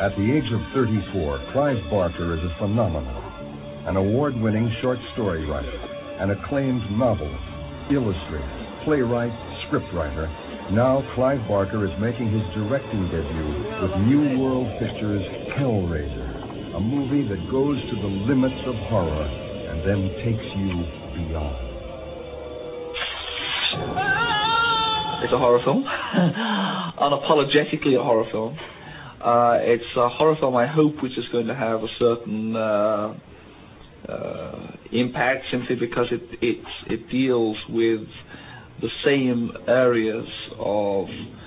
At the age of 34, Clive Barker is a phenomenon. An award-winning short story writer, an acclaimed novelist, illustrator, playwright, scriptwriter. Now Clive Barker is making his directing debut with New World Pictures' Hellraiser, a movie that goes to the limits of horror and then takes you beyond. It's a horror film. Unapologetically a horror film. It's a horror film, I hope, which is going to have a certain impact simply because it deals with the same areas of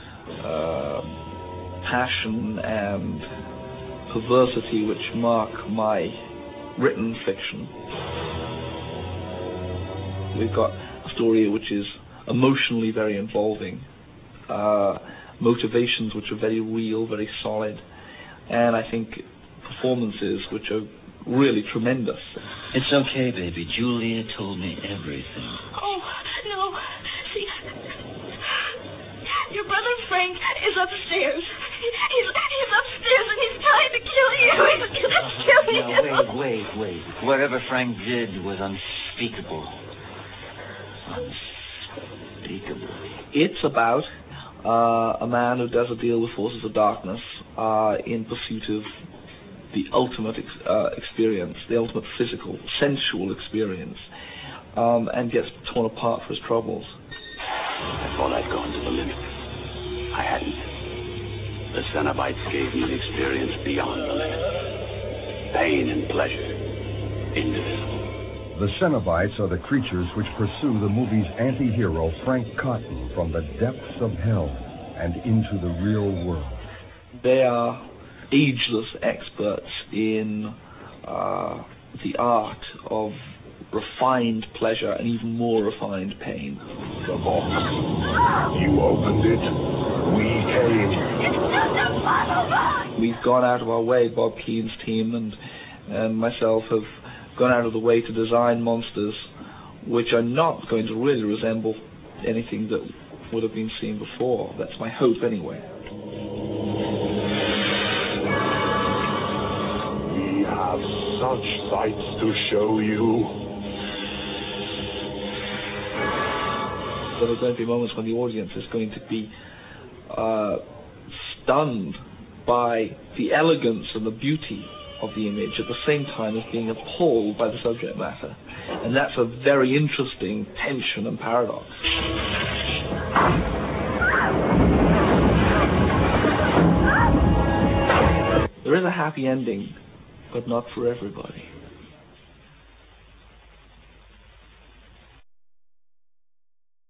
passion and perversity which mark my written fiction. We've got a story which is emotionally very involving, motivations which are very real, very solid, and I think performances which are really tremendous. It's okay, baby. Julia told me everything. Oh, no. See, your brother Frank is upstairs. He's upstairs and he's trying to kill you. He's going to kill you. Now, wait. Whatever Frank did was unspeakable. Unspeakable. It's about a man who does a deal with forces of darkness in pursuit of the ultimate experience, the ultimate physical, sensual experience, and gets torn apart for his troubles. I thought I'd gone to the limit. I hadn't. The Cenobites gave me an experience beyond the limit. Pain and pleasure, indivisible. The Cenobites are the creatures which pursue the movie's anti-hero Frank Cotton from the depths of hell and into the real world. They are ageless experts in the art of refined pleasure and even more refined pain. The box. You opened it. We came. It's just a puzzle box! We've gone out of our way, Bob Keene's team and myself have gone out of the way to design monsters which are not going to really resemble anything that would have been seen before. That's my hope anyway. We have such sights to show you. There are going to be moments when the audience is going to be stunned by the elegance and the beauty of the image at the same time as being appalled by the subject matter. And that's a very interesting tension and paradox. There is a happy ending, but not for everybody.